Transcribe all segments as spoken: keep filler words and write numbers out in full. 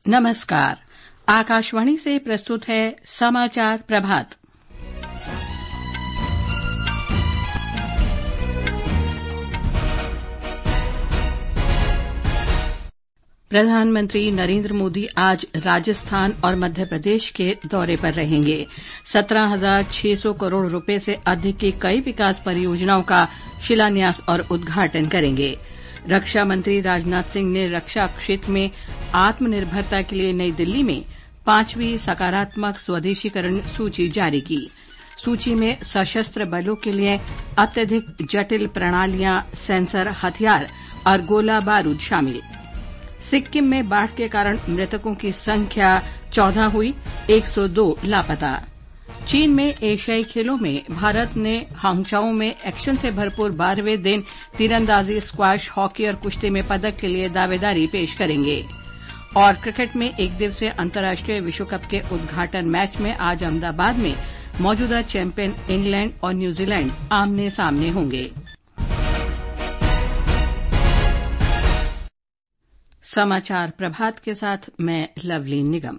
नमस्कार। आकाशवाणी से प्रस्तुत है समाचार प्रभात। प्रधानमंत्री नरेंद्र मोदी आज राजस्थान और मध्य प्रदेश के दौरे पर रहेंगे। सत्रह हजार छह सौ करोड़ रुपए से अधिक की कई विकास परियोजनाओं का शिलान्यास और उद्घाटन करेंगे। रक्षा मंत्री राजनाथ सिंह ने रक्षा क्षेत्र में आत्मनिर्भरता के लिए नई दिल्ली में पांचवीं सकारात्मक स्वदेशीकरण सूची जारी की। सूची में सशस्त्र बलों के लिए अत्यधिक जटिल प्रणालियां, सेंसर, हथियार और गोला बारूद शामिल। सिक्किम में बाढ़ के कारण मृतकों की संख्या चौदह हुई, एक सौ दो लापता। चीन में एशियाई खेलों में भारत ने हांगझाओ में एक्शन से भरपूर बारहवें दिन तीरंदाजी, स्क्वैश, हॉकी और कुश्ती में पदक के लिए दावेदारी पेश करेंगे। और क्रिकेट में एक दिवसीय अंतर्राष्ट्रीय विश्व कप के उद्घाटन मैच में आज अहमदाबाद में मौजूदा चैंपियन इंग्लैंड और न्यूजीलैंड आमने सामने होंगे। समाचार प्रभात के साथ मैं लवली निगम।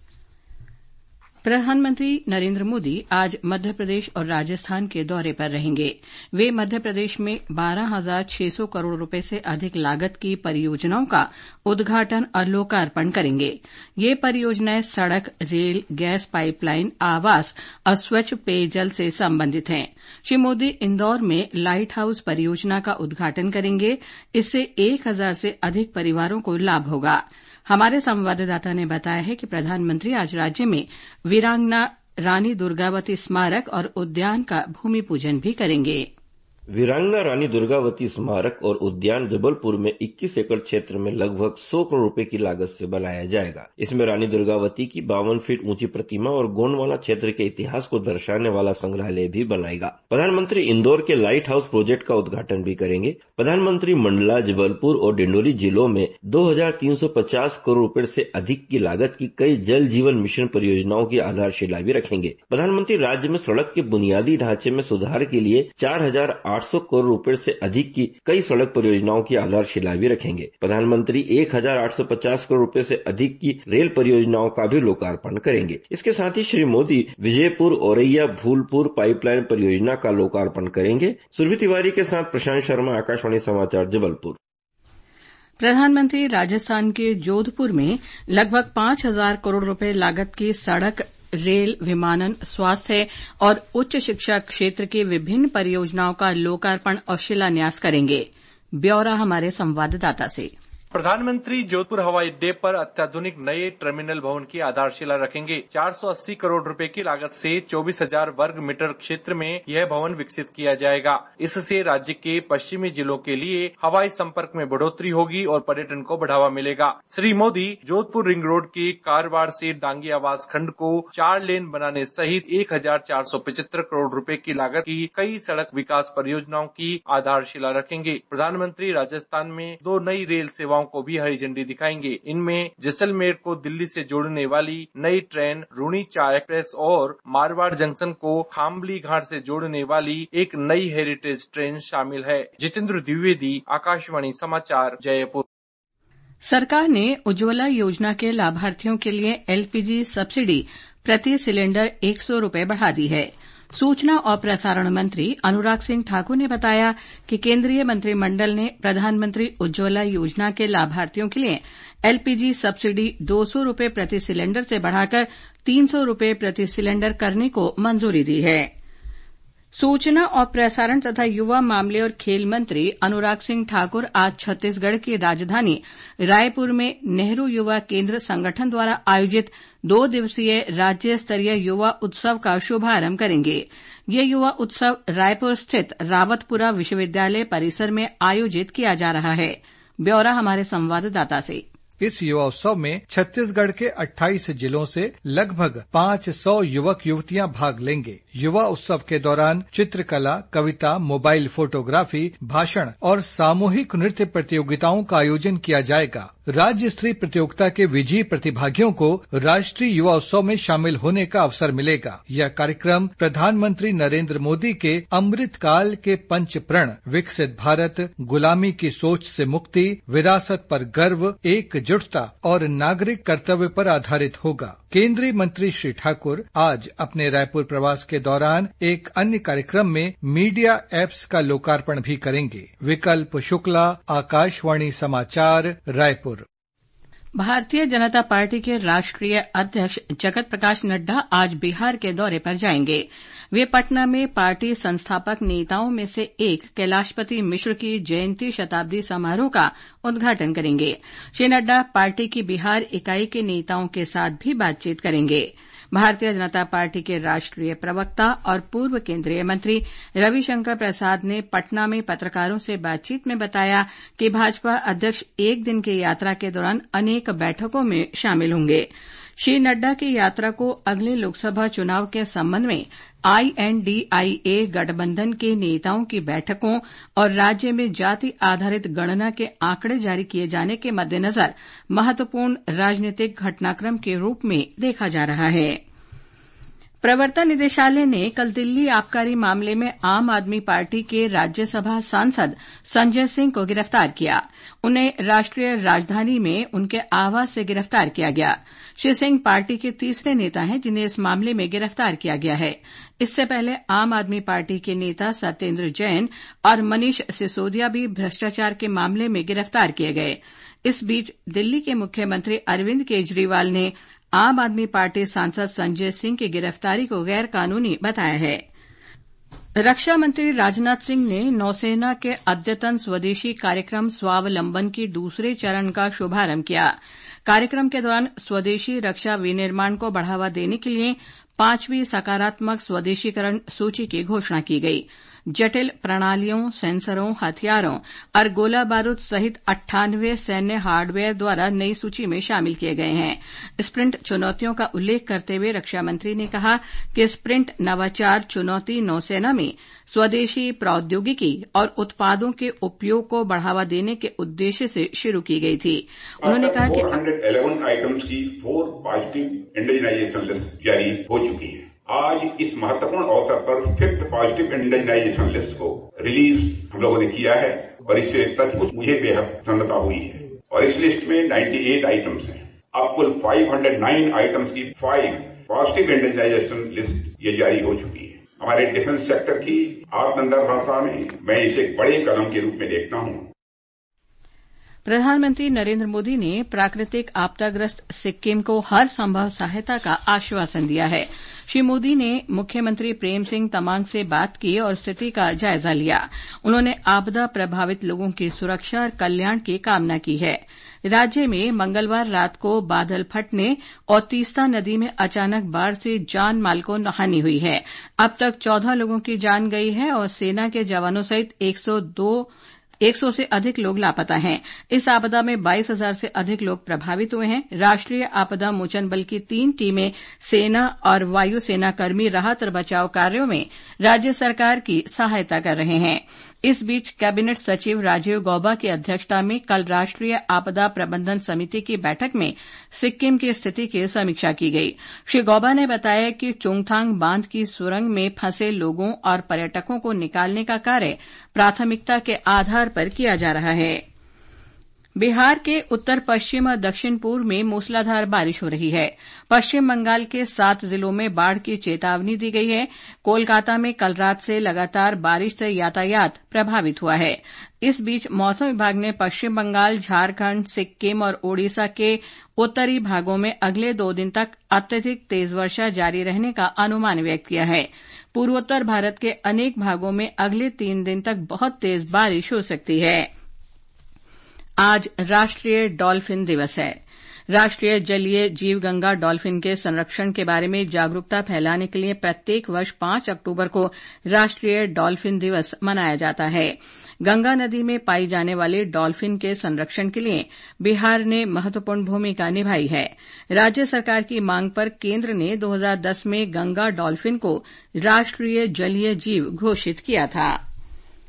प्रधानमंत्री नरेंद्र मोदी आज मध्य प्रदेश और राजस्थान के दौरे पर रहेंगे। वे मध्य प्रदेश में बारह हजार छह सौ करोड़ रुपए से अधिक लागत की परियोजनाओं का उद्घाटन और लोकार्पण करेंगे। ये परियोजनाएं सड़क, रेल, गैस पाइपलाइन, आवास और स्वच्छ पेयजल से संबंधित हैं। श्री मोदी इंदौर में लाइट हाउस परियोजना का उद्घाटन करेंगे। इससे एक हजार से अधिक परिवारों को लाभ होगा। हमारे संवाददाता ने बताया है कि प्रधानमंत्री आज राज्य में वीरांगना रानी दुर्गावती स्मारक और उद्यान का भूमि पूजन भी करेंगे। वीरांगना रानी दुर्गावती स्मारक और उद्यान जबलपुर में इक्कीस एकड़ क्षेत्र में लगभग सौ करोड़ रुपए की लागत से बनाया जाएगा। इसमें रानी दुर्गावती की बावन फीट ऊंची प्रतिमा और गोंडवाना क्षेत्र के इतिहास को दर्शाने वाला संग्रहालय भी बनाएगा। प्रधानमंत्री इंदौर के लाइट हाउस प्रोजेक्ट का उद्घाटन भी करेंगे। प्रधानमंत्री मंडला, जबलपुर और डिंडोरी जिलों में दो हजार तीन सौ पचास करोड़ रुपए से अधिक की लागत की कई जल जीवन मिशन परियोजनाओं की आधारशिला भी रखेंगे। प्रधानमंत्री राज्य में सड़क के बुनियादी ढांचे में सुधार के लिए चार हजार आठ सौ करोड़ रुपए से अधिक की कई सड़क परियोजनाओं की आधारशिला भी रखेंगे। प्रधानमंत्री एक हजार आठ सौ पचास करोड़ रुपए से अधिक की रेल परियोजनाओं का भी लोकार्पण करेंगे। इसके साथ ही श्री मोदी विजयपुर औरैया फूलपुर पाइपलाइन परियोजना का लोकार्पण करेंगे। सुरभि तिवारी के साथ प्रशांत शर्मा, आकाशवाणी समाचार, जबलपुर। प्रधानमंत्री राजस्थान के जोधपुर में लगभग पांच हजार करोड़ रुपए लागत की सड़क, रेल, विमानन, स्वास्थ्य और उच्च शिक्षा क्षेत्र की विभिन्न परियोजनाओं का लोकार्पण और शिलान्यास करेंगे। ब्यौरा हमारे संवाददाता से। प्रधानमंत्री जोधपुर हवाई अड्डे पर अत्याधुनिक नए टर्मिनल भवन की आधारशिला रखेंगे। चार सौ अस्सी करोड़ रुपए की लागत से चौबीस हजार वर्ग मीटर क्षेत्र में यह भवन विकसित किया जाएगा। इससे राज्य के पश्चिमी जिलों के लिए हवाई संपर्क में बढ़ोतरी होगी और पर्यटन को बढ़ावा मिलेगा। श्री मोदी जोधपुर रिंग रोड के कारवाड़ से डांगी आवास खंड को चार लेन बनाने सहित एक हजार चार सौ पचहत्तर करोड़ रुपए की लागत की कई सड़क विकास परियोजनाओं की आधारशिला रखेंगे। प्रधानमंत्री राजस्थान में दो नई रेल सेवाओं को भी हरी झंडी दिखाएंगे। इनमें जैसलमेर को दिल्ली से जोड़ने वाली नई ट्रेन रूनीचा एक्सप्रेस और मारवाड़ जंक्शन को खामली घाट से जोड़ने वाली एक नई हेरिटेज ट्रेन शामिल है। जितेंद्र द्विवेदी, आकाशवाणी समाचार, जयपुर। सरकार ने उज्ज्वला योजना के लाभार्थियों के लिए एलपीजी सब्सिडी प्रति सिलेंडर एक सौ रुपए बढ़ा दी है। सूचना और प्रसारण मंत्री अनुराग सिंह ठाकुर ने बताया कि केंद्रीय मंत्रिमंडल ने प्रधानमंत्री उज्ज्वला योजना के लाभार्थियों के लिए एलपीजी सब्सिडी दो सौ रुपए प्रति सिलेंडर से बढ़ाकर तीन सौ रुपए प्रति सिलेंडर करने को मंजूरी दी है। सूचना और प्रसारण तथा युवा मामले और खेल मंत्री अनुराग सिंह ठाकुर आज छत्तीसगढ़ की राजधानी रायपुर में नेहरू युवा केंद्र संगठन द्वारा आयोजित दो दिवसीय राज्य स्तरीय युवा उत्सव का शुभारंभ करेंगे। ये युवा उत्सव रायपुर स्थित रावतपुरा विश्वविद्यालय परिसर में आयोजित किया जा रहा है। ब्यौरा हमारे संवाददाता से। इस युवा उत्सव में छत्तीसगढ़ के अट्ठाईस जिलों से लगभग पाँच सौ युवक युवतियां भाग लेंगे। युवा उत्सव के दौरान चित्रकला, कविता, मोबाइल फोटोग्राफी, भाषण और सामूहिक नृत्य प्रतियोगिताओं का आयोजन किया जाएगा। राज्य स्तरीय प्रतियोगिता के विजयी प्रतिभागियों को राष्ट्रीय युवा उत्सव में शामिल होने का अवसर मिलेगा। यह कार्यक्रम प्रधानमंत्री नरेंद्र मोदी के अमृत काल के पंच प्रण विकसित भारत, गुलामी की सोच से मुक्ति, विरासत पर गर्व, एक एकजुटता और नागरिक कर्तव्य पर आधारित होगा। केंद्रीय मंत्री श्री ठाकुर आज अपने रायपुर प्रवास के दौरान एक अन्य कार्यक्रम में मीडिया एप्स का लोकार्पण भी करेंगे। विकल्प शुक्ला, आकाशवाणी समाचार, रायपुर। भारतीय जनता पार्टी के राष्ट्रीय अध्यक्ष जगत प्रकाश नड्डा आज बिहार के दौरे पर जाएंगे। वे पटना में पार्टी संस्थापक नेताओं में से एक कैलाशपति मिश्र की जयंती शताब्दी समारोह का उद्घाटन करेंगे। श्री नड्डा पार्टी की बिहार इकाई के नेताओं के साथ भी बातचीत करेंगे। भारतीय जनता पार्टी के राष्ट्रीय प्रवक्ता और पूर्व केंद्रीय मंत्री रविशंकर प्रसाद ने पटना में पत्रकारों से बातचीत में बताया कि भाजपा अध्यक्ष एक दिन की यात्रा के दौरान अनेक बैठकों में शामिल होंगे। श्री नड्डा की यात्रा को अगले लोकसभा चुनाव के संबंध में आईएनडीआईए गठबंधन के नेताओं की बैठकों और राज्य में जाति आधारित गणना के आंकड़े जारी किए जाने के मद्देनजर महत्वपूर्ण राजनीतिक घटनाक्रम के रूप में देखा जा रहा है। प्रवर्तन निदेशालय ने कल दिल्ली आबकारी मामले में आम आदमी पार्टी के राज्यसभा सांसद संजय सिंह को गिरफ्तार किया। उन्हें राष्ट्रीय राजधानी में उनके आवास से गिरफ्तार किया गया। श्री सिंह पार्टी के तीसरे नेता हैं जिन्हें इस मामले में गिरफ्तार किया गया है। इससे पहले आम आदमी पार्टी के नेता सत्येंद्र जैन और मनीष सिसोदिया भी भ्रष्टाचार के मामले में गिरफ्तार किए गए। इस बीच दिल्ली के मुख्यमंत्री अरविंद केजरीवाल ने आम आदमी पार्टी सांसद संजय सिंह की गिरफ्तारी को गैर कानूनी बताया है। रक्षा मंत्री राजनाथ सिंह ने नौसेना के अद्यतन स्वदेशी कार्यक्रम स्वावलंबन की दूसरे चरण का शुभारंभ किया। कार्यक्रम के दौरान स्वदेशी रक्षा विनिर्माण को बढ़ावा देने के लिए पांचवीं सकारात्मक स्वदेशीकरण सूची की घोषणा की गई। जटिल प्रणालियों, सेंसरों, हथियारों और गोला बारूद सहित अट्ठानवे सैन्य हार्डवेयर द्वारा नई सूची में शामिल किए गए हैं। स्प्रिंट चुनौतियों का उल्लेख करते हुए रक्षा मंत्री ने कहा कि स्प्रिंट नवाचार चुनौती नौसेना में स्वदेशी प्रौद्योगिकी और उत्पादों के उपयोग को बढ़ावा देने के उद्देश्य से शुरू की गई थी। उन्होंने कहा कि चार सौ ग्यारह आइटम्स की फोर पॉजिटिव इंडिजिनाइजेशन लिस्ट जारी हो चुकी है। आज इस महत्वपूर्ण अवसर पर फिफ्थ पॉजिटिव इंडिजिनाइजेशन लिस्ट को रिलीज हम लोगों ने किया है और इससे सचमुच मुझे बेहद प्रसन्नता हुई है। और इस लिस्ट में अट्ठानवे आइटम्स हैं। अब कुल पाँच सौ नौ आइटम्स की फाइव पॉजिटिव इंडिजिनाइजेशन लिस्ट ये जारी हो चुकी है। हमारे डिफेंस सेक्टर की आत्मनिर्भरता में मैं इसे एक बड़े कदम के रूप में देखता हूं। प्रधानमंत्री नरेंद्र मोदी ने प्राकृतिक आपदाग्रस्त सिक्किम को हर संभव सहायता का आश्वासन दिया है। श्री मोदी ने मुख्यमंत्री प्रेम सिंह तमांग से बात की और स्थिति का जायजा लिया। उन्होंने आपदा प्रभावित लोगों की सुरक्षा और कल्याण की कामना की है। राज्य में मंगलवार रात को बादल फटने और तीस्ता नदी में अचानक बाढ़ से जान माल को हानि हुई है। अब तक चौदह लोगों की जान गई है और सेना के जवानों सहित एक सौ दो एक सौ से अधिक लोग लापता हैं। इस आपदा में बाईस हजार से अधिक लोग प्रभावित हुए हैं। राष्ट्रीय आपदा मोचन बल की तीन टीमें सेना और वायुसेना कर्मी राहत और बचाव कार्यों में राज्य सरकार की सहायता कर रहे हैं। इस बीच कैबिनेट सचिव राजीव गौबा की अध्यक्षता में कल राष्ट्रीय आपदा प्रबंधन समिति की बैठक में सिक्किम की स्थिति की समीक्षा की गई। श्री गौबा ने बताया कि चुंगथांग बांध की सुरंग में फंसे लोगों और पर्यटकों को निकालने का कार्य प्राथमिकता के आधार पर किया जा रहा है। बिहार के उत्तर पश्चिम और दक्षिण पूर्व में मूसलाधार बारिश हो रही है। पश्चिम बंगाल के सात जिलों में बाढ़ की चेतावनी दी गई है। कोलकाता में कल रात से लगातार बारिश से यातायात प्रभावित हुआ है। इस बीच मौसम विभाग ने पश्चिम बंगाल, झारखंड, सिक्किम और ओडिशा के उत्तरी भागों में अगले दो दिन तक अत्यधिक तेज वर्षा जारी रहने का अनुमान व्यक्त किया है। पूर्वोत्तर भारत के अनेक भागों में अगले तीन दिन तक बहुत तेज बारिश हो सकती है। आज राष्ट्रीय डॉल्फिन दिवस है। राष्ट्रीय जलीय जीव गंगा डॉल्फिन के संरक्षण के बारे में जागरूकता फैलाने के लिए प्रत्येक वर्ष पांच अक्टूबर को राष्ट्रीय डॉल्फिन दिवस मनाया जाता है। गंगा नदी में पाई जाने वाले डॉल्फिन के संरक्षण के लिए बिहार ने महत्वपूर्ण भूमिका निभाई है। राज्य सरकार की मांग पर केंद्र ने दो हज़ार दस में गंगा डॉल्फिन को राष्ट्रीय जलीय जीव घोषित किया था।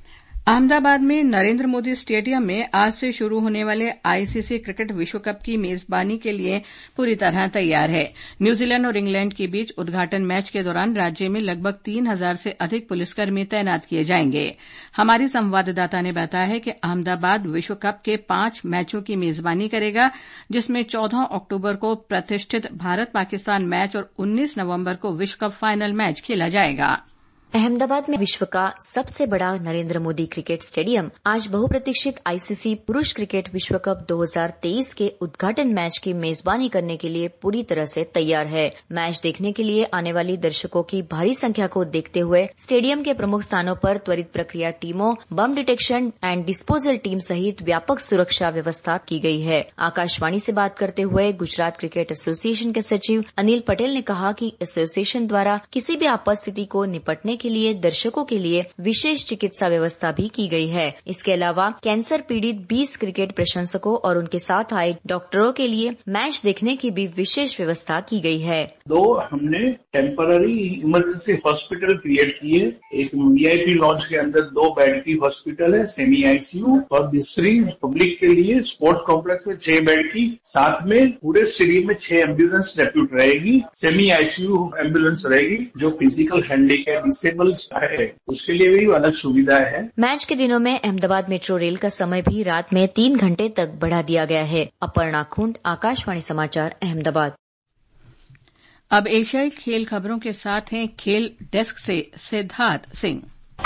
अहमदाबाद में नरेंद्र मोदी स्टेडियम में आज से शुरू होने वाले आईसीसी क्रिकेट विश्व कप की मेजबानी के लिए पूरी तरह तैयार है। न्यूजीलैंड और इंग्लैंड के बीच उद्घाटन मैच के दौरान राज्य में लगभग तीन हजार से अधिक पुलिसकर्मी तैनात किए जाएंगे। हमारी संवाददाता ने बताया है कि अहमदाबाद विश्व कप के पांच मैचों की मेजबानी करेगा, जिसमें चौदह अक्टूबर को प्रतिष्ठित भारत पाकिस्तान मैच और उन्नीस नवंबर को विश्व कप फाइनल मैच खेला जाएगा। अहमदाबाद में विश्व का सबसे बड़ा नरेंद्र मोदी क्रिकेट स्टेडियम आज बहुप्रतीक्षित आईसीसी पुरुष क्रिकेट विश्व कप दो हज़ार तेईस के उद्घाटन मैच की मेजबानी करने के लिए पूरी तरह से तैयार है। मैच देखने के लिए आने वाली दर्शकों की भारी संख्या को देखते हुए स्टेडियम के प्रमुख स्थानों पर त्वरित प्रक्रिया टीमों, bomb detection and disposal team सहित व्यापक सुरक्षा व्यवस्था की गई है। आकाशवाणी से बात करते हुए गुजरात क्रिकेट एसोसिएशन के सचिव अनिल पटेल ने कहा कि एसोसिएशन द्वारा किसी भी आपात स्थिति को निपटने के लिए दर्शकों के लिए विशेष चिकित्सा व्यवस्था भी की गई है। इसके अलावा कैंसर पीड़ित बीस क्रिकेट प्रशंसकों और उनके साथ आए डॉक्टरों के लिए मैच देखने की भी विशेष व्यवस्था की गई है। दो हमने टेम्पररी इमरजेंसी हॉस्पिटल क्रिएट किए। एक वीआईपी लॉन्च के अंदर दो बेड की हॉस्पिटल है, सेमी आईसीयू, और दूसरी पब्लिक के लिए स्पोर्ट्स कॉम्प्लेक्स में छह बेड की, साथ में पूरे स्टेडियम में छह एम्बुलेंस डेप्यूट रहेगी, सेमी आईसीयू एम्बुलेंस रहेगी जो फिजिकल हैंडीकैप है, उसके लिए भी अलग सुविधा है। मैच के दिनों में अहमदाबाद मेट्रो रेल का समय भी रात में तीन घंटे तक बढ़ा दिया गया है। अपर्णा खुंड, आकाशवाणी समाचार, अहमदाबाद। अब एशियाई खेल खबरों के साथ हैं खेल डेस्क से सिद्धार्थ सिंह।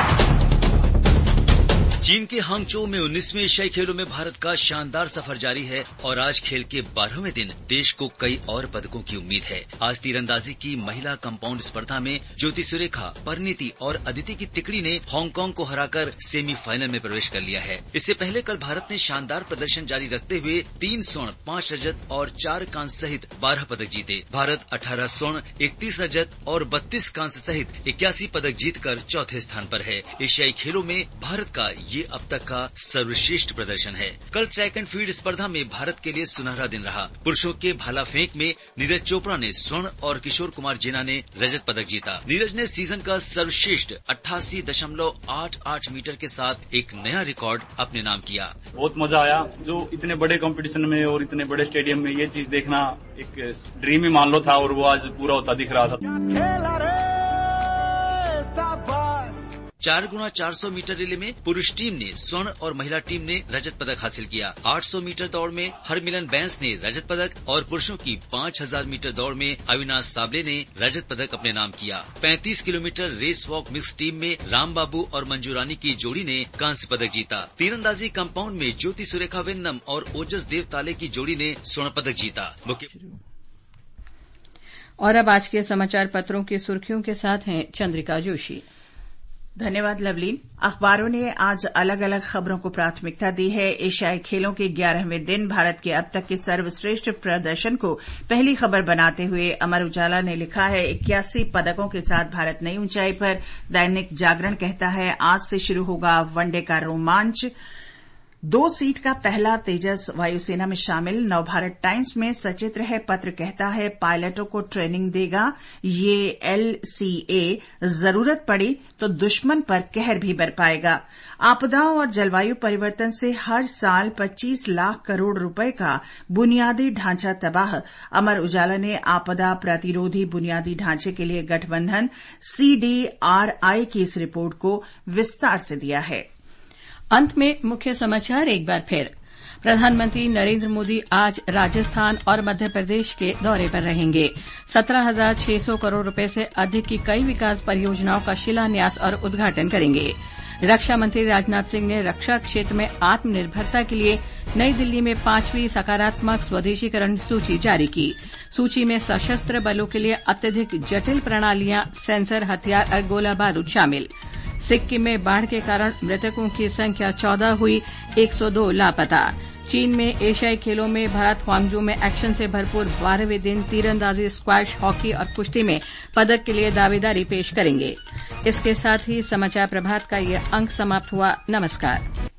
चीन के हांगझोउ में उन्नीसवें एशियाई खेलों में भारत का शानदार सफर जारी है और आज खेल के बारहवें दिन देश को कई और पदकों की उम्मीद है। आज तीरंदाजी की महिला कंपाउंड स्पर्धा में ज्योति सुरेखा, परिणीति और अदिति की तिकड़ी ने हांगकांग को हराकर सेमीफाइनल में प्रवेश कर लिया है। इससे पहले कल भारत ने शानदार प्रदर्शन जारी रखते हुए तीन स्वर्ण, पांच रजत और चार कांस्य सहित बारह पदक जीते। भारत अठारह स्वर्ण, इकतीस रजत और बत्तीस कांस्य सहित इक्यासी पदक जीतकर चौथे स्थान पर है। एशियाई खेलों में भारत का ये अब तक का सर्वश्रेष्ठ प्रदर्शन है। कल ट्रैक एंड फील्ड स्पर्धा में भारत के लिए सुनहरा दिन रहा। पुरुषों के भाला फेंक में नीरज चोपड़ा ने स्वर्ण और किशोर कुमार जेना ने रजत पदक जीता। नीरज ने सीजन का सर्वश्रेष्ठ अट्ठासी दशमलव आठ आठ मीटर के साथ एक नया रिकॉर्ड अपने नाम किया। बहुत मजा आया। जो इतने बड़े कंपटीशन में और इतने बड़े स्टेडियम में ये चीज देखना एक ड्रीम ही मान लो था और वो आज पूरा होता दिख रहा था। चार गुना चार सौ मीटर रिले में पुरुष टीम ने स्वर्ण और महिला टीम ने रजत पदक हासिल किया। आठ सौ मीटर दौड़ में हरमिलन बैंस ने रजत पदक और पुरुषों की पांच हजार मीटर दौड़ में अविनाश साबले ने रजत पदक अपने नाम किया। पैंतीस kilometre race walk mix team में राम बाबू और मंजू रानी की जोड़ी ने कांस्य पदक जीता। तीरंदाजी कंपाउंड में ज्योति सुरेखा वेन्नम और ओजस देव ताले की जोड़ी ने स्वर्ण पदक जीता। और अब आज के समाचार पत्रों की सुर्खियों के साथ हैं चंद्रिका जोशी। धन्यवाद लवलीन। अखबारों ने आज अलग अलग खबरों को प्राथमिकता दी है। एशियाई खेलों के ग्यारहवें दिन भारत के अब तक के सर्वश्रेष्ठ प्रदर्शन को पहली खबर बनाते हुए अमर उजाला ने लिखा है, इक्यासी पदकों के साथ भारत नई ऊंचाई पर। दैनिक जागरण कहता है, आज से शुरू होगा वनडे का रोमांच। दो सीट का पहला तेजस वायुसेना में शामिल। नवभारत टाइम्स में सचित्र है पत्र कहता है, पायलटों को ट्रेनिंग देगा ये एलसीए, जरूरत पड़ी तो दुश्मन पर कहर भी बरपाएगा। आपदाओं और जलवायु परिवर्तन से हर साल पच्चीस लाख करोड़ रुपए का बुनियादी ढांचा तबाह। अमर उजाला ने आपदा प्रतिरोधी बुनियादी ढांचे के लिए गठबंधन सीडीआरआई की इस रिपोर्ट को विस्तार से दिया है। अंत में मुख्य समाचार एक बार फिर। प्रधानमंत्री नरेंद्र मोदी आज राजस्थान और मध्य प्रदेश के दौरे पर रहेंगे। सत्रह हजार छह सौ करोड़ रुपए से अधिक की कई विकास परियोजनाओं का शिलान्यास और उद्घाटन करेंगे। रक्षा मंत्री राजनाथ सिंह ने रक्षा क्षेत्र में आत्मनिर्भरता के लिए नई दिल्ली में पांचवीं सकारात्मक स्वदेशीकरण सूची जारी की। सूची में सशस्त्र बलों के लिए अत्यधिक जटिल प्रणालियां, सेंसर, हथियार और गोला बारूद शामिल। सिक्किम में बाढ़ के कारण मृतकों की संख्या चौदह हुई, एक सौ दो लापता। चीन में एशियाई खेलों में भारत हांगझोउ में एक्शन से भरपूर बारहवें दिन तीरंदाजी, स्क्वैश, हॉकी और कुश्ती में पदक के लिए दावेदारी पेश करेंगे। इसके साथ ही समाचार प्रभात का ये अंक समाप्त हुआ। नमस्कार।